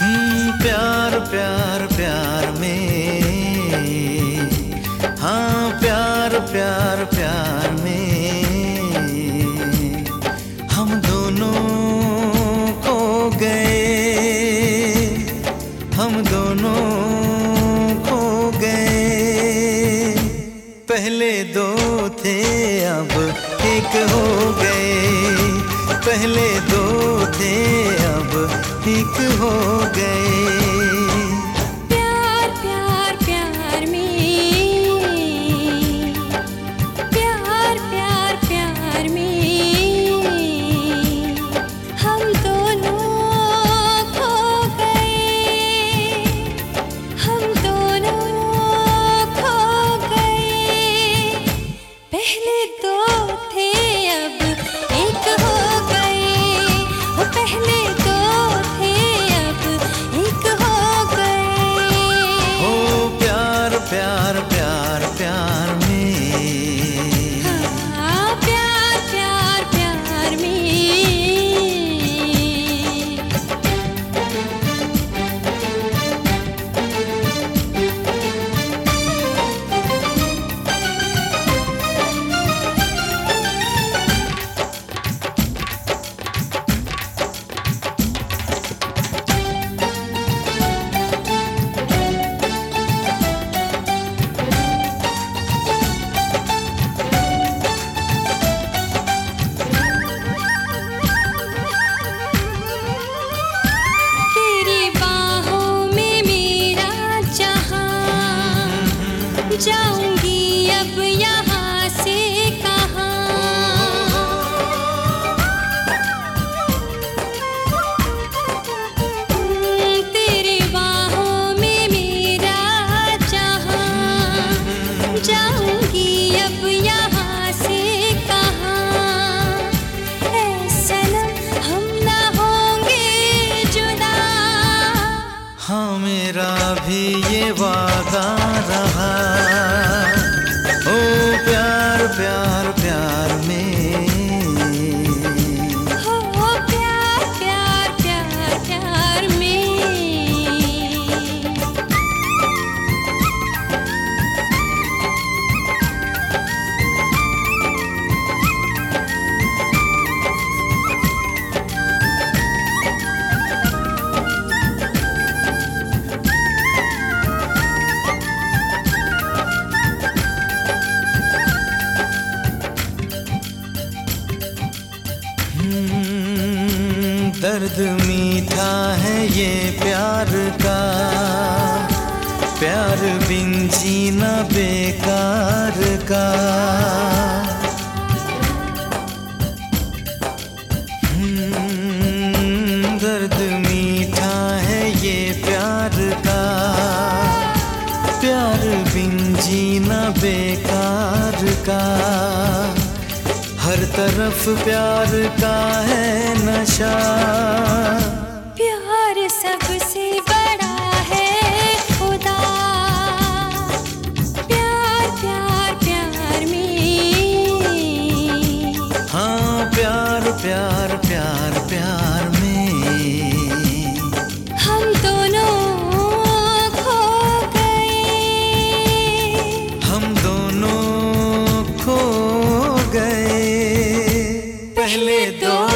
प्यार प्यार प्यार में, हाँ प्यार प्यार प्यार में हम दोनों खो गए, हम दोनों खो गए। पहले दो थे अब एक हो गए, पहले दो थे अब एक हो गए। प्यार प्यार प्यार में, प्यार प्यार प्यार में हम दोनों खो गए, हम दोनों खो गए। पहले दो थे अब एक हो गए, पहले दो थे अब एक हो गए। हो प्यार प्यार प्यार प्यार में, हाँ प्यार प्यार प्यार में। जाऊंगी अब यहाँ से कहाँ, तेरे बाहों में मेरा जहाँ। जाऊंगी अब यहाँ से कहाँ, ऐ सनम हम ना होंगे जुदा। हाँ मेरा भी ये वादा रहा। ओ प्यार प्यार प्यार में, हो प्यार प्यार प्यार प्यार में। दर्द मीठा है ये प्यार का, प्यार बिन जीना बेकार का। दर्द मीठा है ये प्यार का, प्यार बिन जीना बेकार का। हर तरफ प्यार का है नशा, प्यार सबसे बड़ा है खुदा। प्यार प्यार प्यार में, हाँ प्यार प्यार प्यार प्यार में हम दोनों खो गए, हम दोनों खो गए। पहले दो